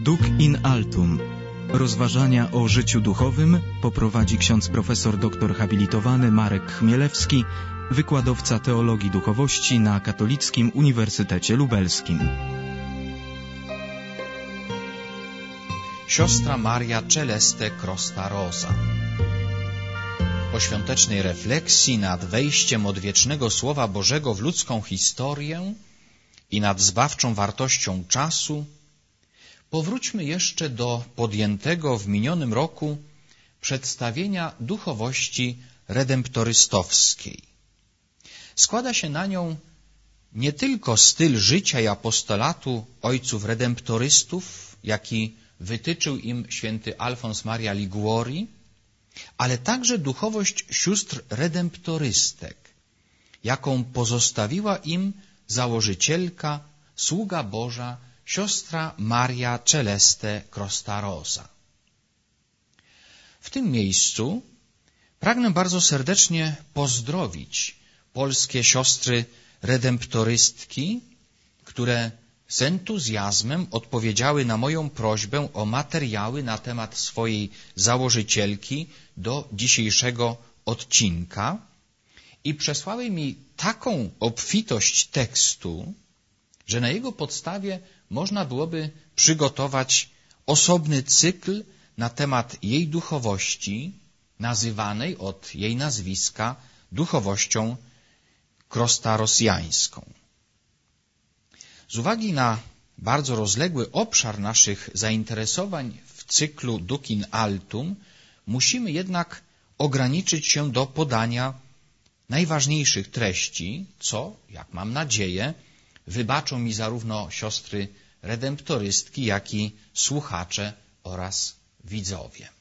Duc in altum. Rozważania o życiu duchowym poprowadzi ksiądz profesor doktor habilitowany Marek Chmielewski, wykładowca teologii duchowości na Katolickim Uniwersytecie Lubelskim. Siostra Maria Celeste Crostarosa. Po świątecznej refleksji nad wejściem odwiecznego Słowa Bożego w ludzką historię i nad zbawczą wartością czasu, powróćmy jeszcze do podjętego w minionym roku przedstawienia duchowości redemptorystowskiej. Składa się na nią nie tylko styl życia i apostolatu ojców redemptorystów, jaki wytyczył im święty Alfons Maria Liguori, ale także duchowość sióstr redemptorystek, jaką pozostawiła im założycielka, sługa Boża, siostra Maria Celeste Crostarosa. W tym miejscu pragnę bardzo serdecznie pozdrowić polskie siostry redemptorystki, które z entuzjazmem odpowiedziały na moją prośbę o materiały na temat swojej założycielki do dzisiejszego odcinka i przesłały mi taką obfitość tekstu, że na jego podstawie można byłoby przygotować osobny cykl na temat jej duchowości, nazywanej od jej nazwiska duchowością crostarosiańską. Z uwagi na bardzo rozległy obszar naszych zainteresowań w cyklu Duc in altum, musimy jednak ograniczyć się do podania najważniejszych treści, co, jak mam nadzieję, wybaczą mi zarówno siostry redemptorystki, jak i słuchacze oraz widzowie.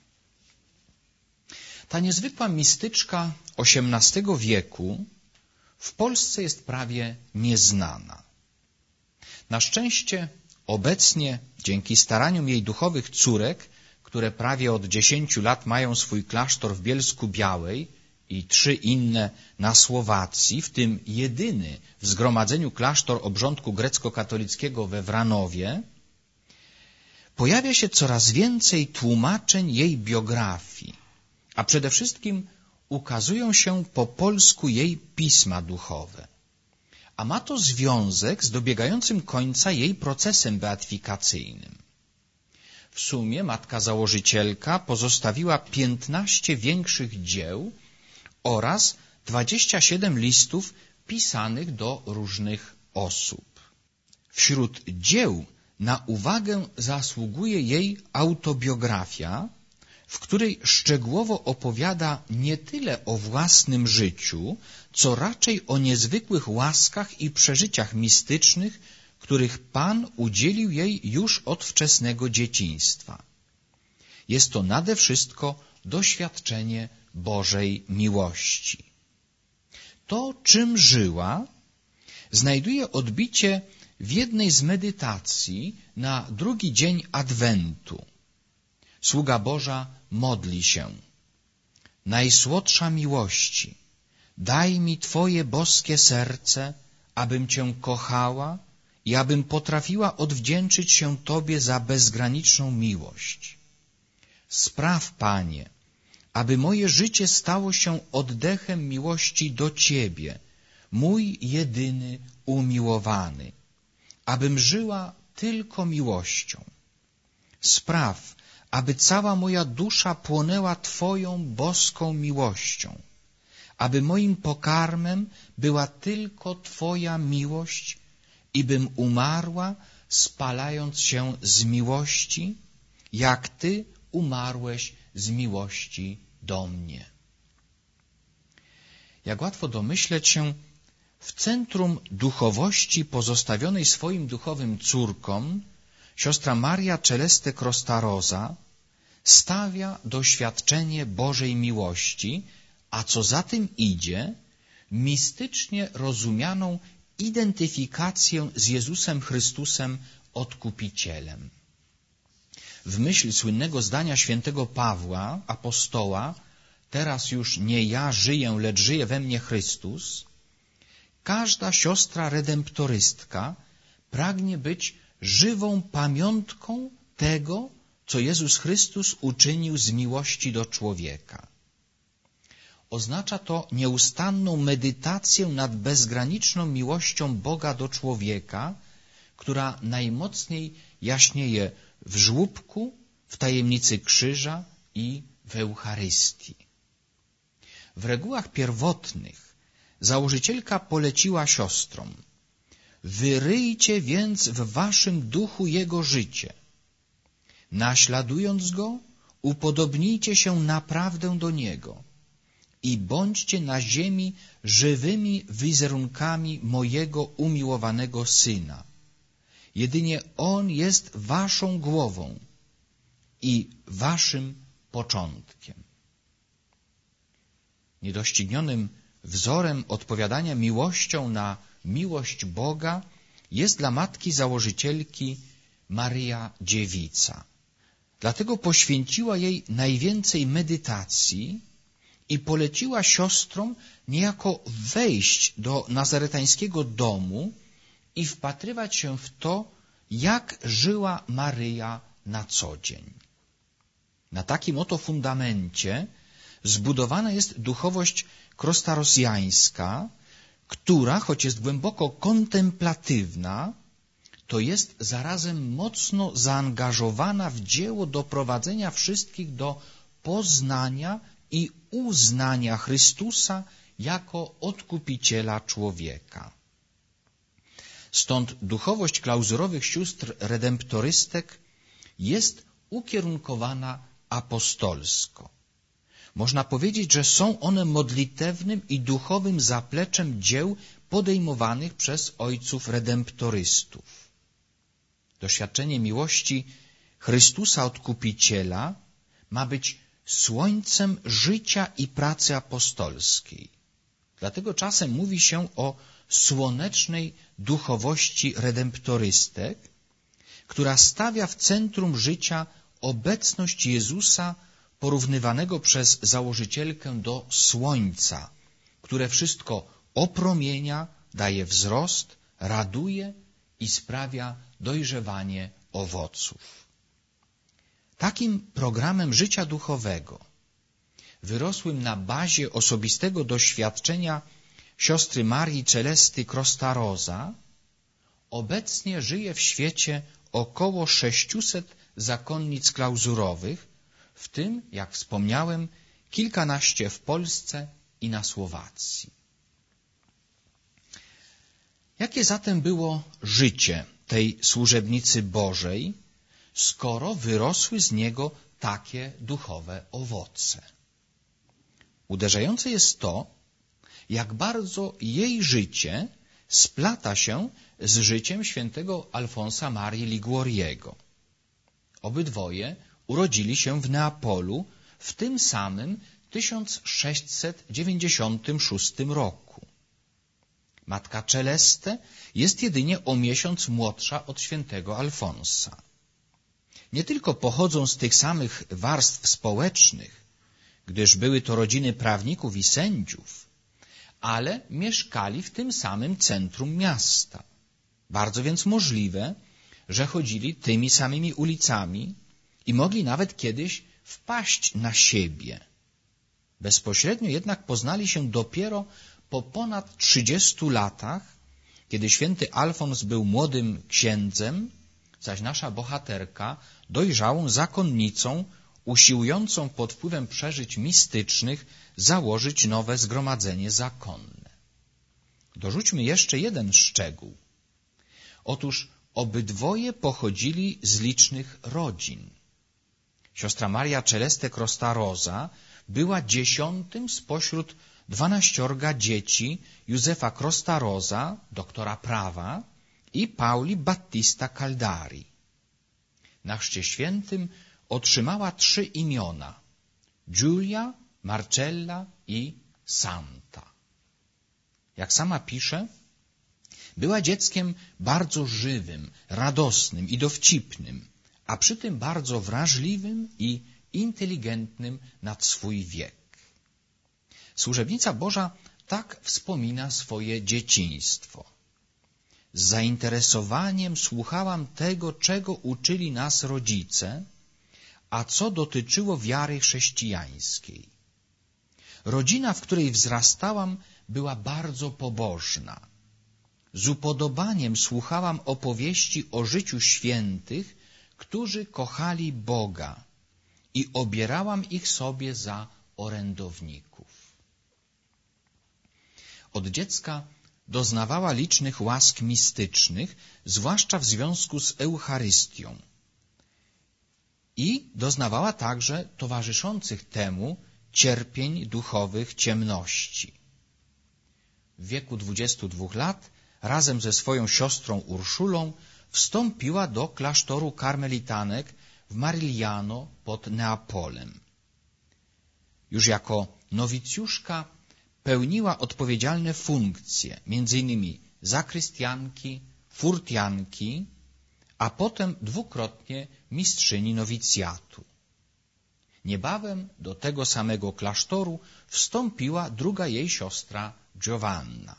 Ta niezwykła mistyczka XVIII wieku w Polsce jest prawie nieznana. Na szczęście obecnie, dzięki staraniom jej duchowych córek, które prawie od 10 lat mają swój klasztor w Bielsku-Białej i 3 inne na Słowacji, w tym jedyny w zgromadzeniu klasztor obrządku grecko-katolickiego we Wranowie, pojawia się coraz więcej tłumaczeń jej biografii, a przede wszystkim ukazują się po polsku jej pisma duchowe. A ma to związek z dobiegającym końca jej procesem beatyfikacyjnym. W sumie matka założycielka pozostawiła 15 większych dzieł oraz 27 listów pisanych do różnych osób. Wśród dzieł na uwagę zasługuje jej autobiografia, w której szczegółowo opowiada nie tyle o własnym życiu, co raczej o niezwykłych łaskach i przeżyciach mistycznych, których Pan udzielił jej już od wczesnego dzieciństwa. Jest to nade wszystko doświadczenie Bożej miłości. To, czym żyła, znajduje odbicie w jednej z medytacji na drugi dzień Adwentu. Sługa Boża modli się: Najsłodsza miłości, daj mi Twoje boskie serce, abym Cię kochała i abym potrafiła odwdzięczyć się Tobie za bezgraniczną miłość. Spraw, Panie, aby moje życie stało się oddechem miłości do Ciebie, mój jedyny umiłowany, abym żyła tylko miłością. Spraw, aby cała moja dusza płonęła Twoją boską miłością, aby moim pokarmem była tylko Twoja miłość i bym umarła, spalając się z miłości, jak Ty umarłeś z miłości do mnie. Jak łatwo domyśleć się, w centrum duchowości pozostawionej swoim duchowym córkom siostra Maria Celeste Crostarosa stawia doświadczenie Bożej miłości, a co za tym idzie, mistycznie rozumianą identyfikację z Jezusem Chrystusem Odkupicielem. W myśl słynnego zdania świętego Pawła, apostoła, teraz już nie ja żyję, lecz żyje we mnie Chrystus, każda siostra redemptorystka pragnie być żywą pamiątką tego, co Jezus Chrystus uczynił z miłości do człowieka. Oznacza to nieustanną medytację nad bezgraniczną miłością Boga do człowieka, która najmocniej jaśnieje w żłóbku, w tajemnicy krzyża i w Eucharystii. W regułach pierwotnych założycielka poleciła siostrom: wyryjcie więc w waszym duchu jego życie. Naśladując go, upodobnijcie się naprawdę do niego i bądźcie na ziemi żywymi wizerunkami mojego umiłowanego Syna. Jedynie On jest waszą głową i waszym początkiem. Niedoścignionym wzorem odpowiadania miłością na miłość Boga jest dla matki założycielki Maryja Dziewica. Dlatego poświęciła jej najwięcej medytacji i poleciła siostrom niejako wejść do nazaretańskiego domu i wpatrywać się w to, jak żyła Maryja na co dzień. Na takim oto fundamencie zbudowana jest duchowość krostarosjańska, która, choć jest głęboko kontemplatywna, to jest zarazem mocno zaangażowana w dzieło doprowadzenia wszystkich do poznania i uznania Chrystusa jako odkupiciela człowieka. Stąd duchowość klauzurowych sióstr redemptorystek jest ukierunkowana apostolsko. Można powiedzieć, że są one modlitewnym i duchowym zapleczem dzieł podejmowanych przez ojców redemptorystów. Doświadczenie miłości Chrystusa Odkupiciela ma być słońcem życia i pracy apostolskiej. Dlatego czasem mówi się o słonecznej duchowości redemptorystek, która stawia w centrum życia obecność Jezusa porównywanego przez założycielkę do słońca, które wszystko opromienia, daje wzrost, raduje i sprawia dojrzewanie owoców. Takim programem życia duchowego, wyrosłym na bazie osobistego doświadczenia siostry Marii Celesty Crostarosa, obecnie żyje w świecie około 600 zakonnic klauzurowych, w tym, jak wspomniałem, kilkanaście w Polsce i na Słowacji. Jakie zatem było życie tej służebnicy Bożej, skoro wyrosły z niego takie duchowe owoce? Uderzające jest to, jak bardzo jej życie splata się z życiem świętego Alfonsa Marii Liguoriego. Obydwoje urodzili się w Neapolu w tym samym 1696 roku. Matka Celeste jest jedynie o miesiąc młodsza od świętego Alfonsa. Nie tylko pochodzą z tych samych warstw społecznych, gdyż były to rodziny prawników i sędziów, ale mieszkali w tym samym centrum miasta. Bardzo więc możliwe, że chodzili tymi samymi ulicami i mogli nawet kiedyś wpaść na siebie. Bezpośrednio jednak poznali się dopiero po ponad 30 latach, kiedy święty Alfons był młodym księdzem, zaś nasza bohaterka dojrzałą zakonnicą, usiłującą pod wpływem przeżyć mistycznych założyć nowe zgromadzenie zakonne. Dorzućmy jeszcze jeden szczegół. Otóż obydwoje pochodzili z licznych rodzin. Siostra Maria Celeste Crostarosa była 10. spośród 12 dzieci Józefa Crostarosa, doktora prawa, i Pauli Battista Caldari. Na chrzcie świętym otrzymała 3 imiona: Giulia, Marcella i Santa. Jak sama pisze, była dzieckiem bardzo żywym, radosnym i dowcipnym, a przy tym bardzo wrażliwym i inteligentnym nad swój wiek. Służebnica Boża tak wspomina swoje dzieciństwo. z zainteresowaniem słuchałam tego, czego uczyli nas rodzice, a co dotyczyło wiary chrześcijańskiej. Rodzina, w której wzrastałam, była bardzo pobożna. Z upodobaniem słuchałam opowieści o życiu świętych, którzy kochali Boga, i obierałam ich sobie za orędowników. Od dziecka doznawała licznych łask mistycznych, zwłaszcza w związku z Eucharystią. I doznawała także towarzyszących temu cierpień duchowych ciemności. W wieku 22 lat razem ze swoją siostrą Urszulą wstąpiła do klasztoru karmelitanek w Marigliano pod Neapolem. Już jako nowicjuszka pełniła odpowiedzialne funkcje, m.in. zakrystianki, furtianki, a potem dwukrotnie mistrzyni nowicjatu. Niebawem do tego samego klasztoru wstąpiła druga jej siostra Giovanna.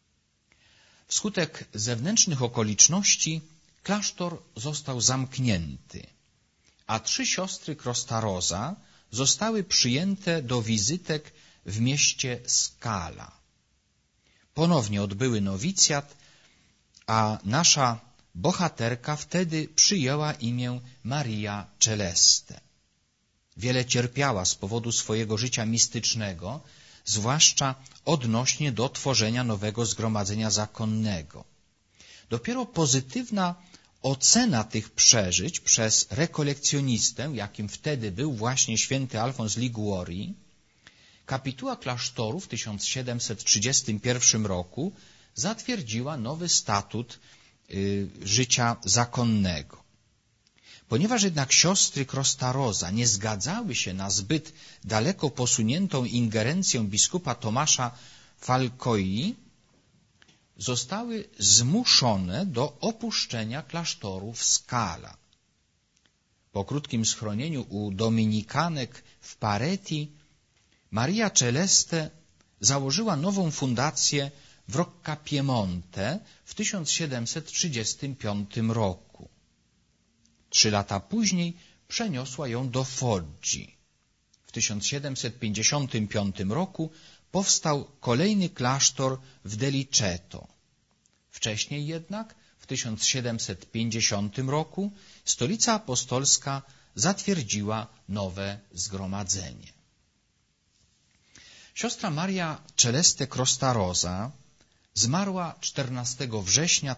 Wskutek zewnętrznych okoliczności klasztor został zamknięty, a 3 siostry Crostarosa zostały przyjęte do wizytek w mieście Scala. Ponownie odbyły nowicjat, a nasza bohaterka wtedy przyjęła imię Maria Celeste. Wiele cierpiała z powodu swojego życia mistycznego, zwłaszcza odnośnie do tworzenia nowego zgromadzenia zakonnego. Dopiero pozytywna ocena tych przeżyć przez rekolekcjonistę, jakim wtedy był właśnie święty Alfons Liguori, kapituła klasztoru w 1731 roku zatwierdziła nowy statut życia zakonnego. Ponieważ jednak siostry Crostarosa nie zgadzały się na zbyt daleko posuniętą ingerencję biskupa Tomasza Falcoi, zostały zmuszone do opuszczenia klasztoru w Scala. Po krótkim schronieniu u dominikanek w Pareti Maria Celeste założyła nową fundację w Rocca Piemonte w 1735 roku. 3 lata później przeniosła ją do Foggi. W 1755 roku powstał kolejny klasztor w Deliceto. Wcześniej jednak, w 1750 roku, Stolica Apostolska zatwierdziła nowe zgromadzenie. Siostra Maria Celeste Crostarosa zmarła 14 września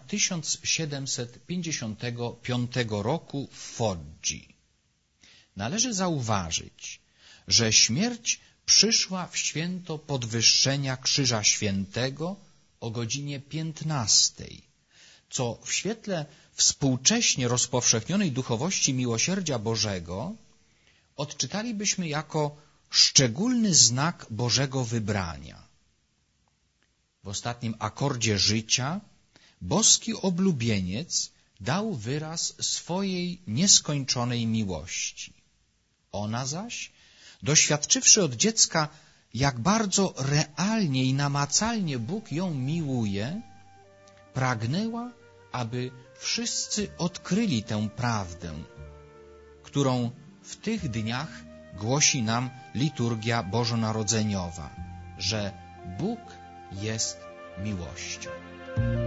1755 roku w Foggi. Należy zauważyć, że śmierć przyszła w święto podwyższenia Krzyża Świętego o godzinie 15, co w świetle współcześnie rozpowszechnionej duchowości miłosierdzia Bożego odczytalibyśmy jako szczególny znak Bożego wybrania. W ostatnim akordzie życia boski oblubieniec dał wyraz swojej nieskończonej miłości. Ona zaś, doświadczywszy od dziecka, jak bardzo realnie i namacalnie Bóg ją miłuje, pragnęła, aby wszyscy odkryli tę prawdę, którą w tych dniach głosi nam liturgia bożonarodzeniowa, że Bóg jest miłością.